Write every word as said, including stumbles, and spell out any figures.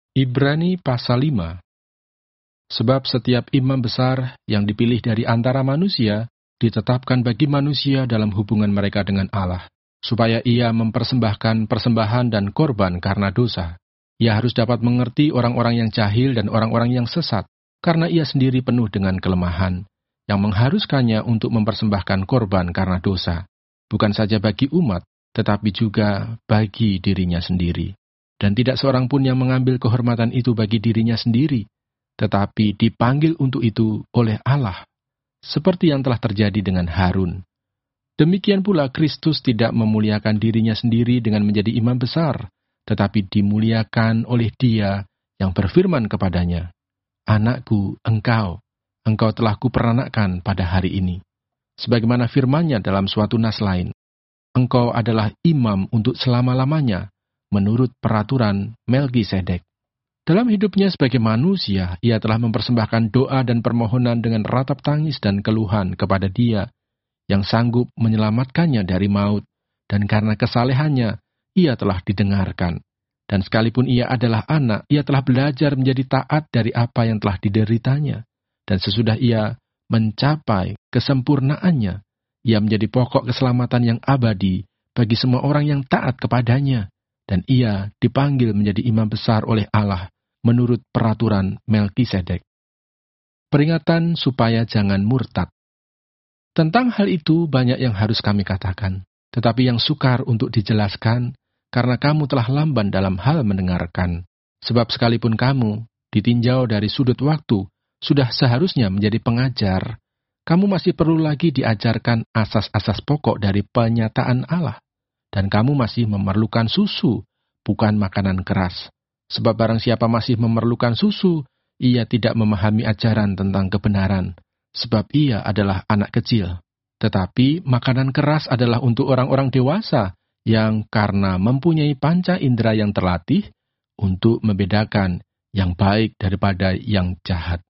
Ibrani pasal lima. Sebab setiap imam besar yang dipilih dari antara manusia, ditetapkan bagi manusia dalam hubungan mereka dengan Allah, supaya ia mempersembahkan persembahan dan korban karena dosa. Ia harus dapat mengerti orang-orang yang jahil dan orang-orang yang sesat, karena ia sendiri penuh dengan kelemahan, yang mengharuskannya untuk mempersembahkan korban karena dosa, bukan saja bagi umat, tetapi juga bagi dirinya sendiri. Dan tidak seorang pun yang mengambil kehormatan itu bagi dirinya sendiri, tetapi dipanggil untuk itu oleh Allah, seperti yang telah terjadi dengan Harun. Demikian pula Kristus tidak memuliakan dirinya sendiri dengan menjadi imam besar, tetapi dimuliakan oleh Dia yang berfirman kepadanya, "Anakku, engkau, engkau telah kuperanakkan pada hari ini." Sebagaimana firman-Nya dalam suatu nas lain, "Engkau adalah imam untuk selama-lamanya, menurut peraturan Melkisedek." Dalam hidupnya sebagai manusia, ia telah mempersembahkan doa dan permohonan dengan ratap tangis dan keluhan kepada Dia yang sanggup menyelamatkannya dari maut, dan karena kesalehannya, ia telah didengarkan. Dan sekalipun ia adalah anak, ia telah belajar menjadi taat dari apa yang telah dideritanya. Dan sesudah ia mencapai kesempurnaannya, ia menjadi pokok keselamatan yang abadi bagi semua orang yang taat kepadanya. Dan ia dipanggil menjadi imam besar oleh Allah, menurut peraturan Melkisedek. Peringatan supaya jangan murtad. Tentang hal itu banyak yang harus kami katakan, tetapi yang sukar untuk dijelaskan, karena kamu telah lamban dalam hal mendengarkan. Sebab sekalipun kamu ditinjau dari sudut waktu, sudah seharusnya menjadi pengajar, kamu masih perlu lagi diajarkan asas-asas pokok dari penyataan Allah, dan kamu masih memerlukan susu, bukan makanan keras. Sebab barang siapa masih memerlukan susu, ia tidak memahami ajaran tentang kebenaran, sebab ia adalah anak kecil. Tetapi makanan keras adalah untuk orang-orang dewasa, yang karena mempunyai panca indera yang terlatih, untuk membedakan yang baik daripada yang jahat.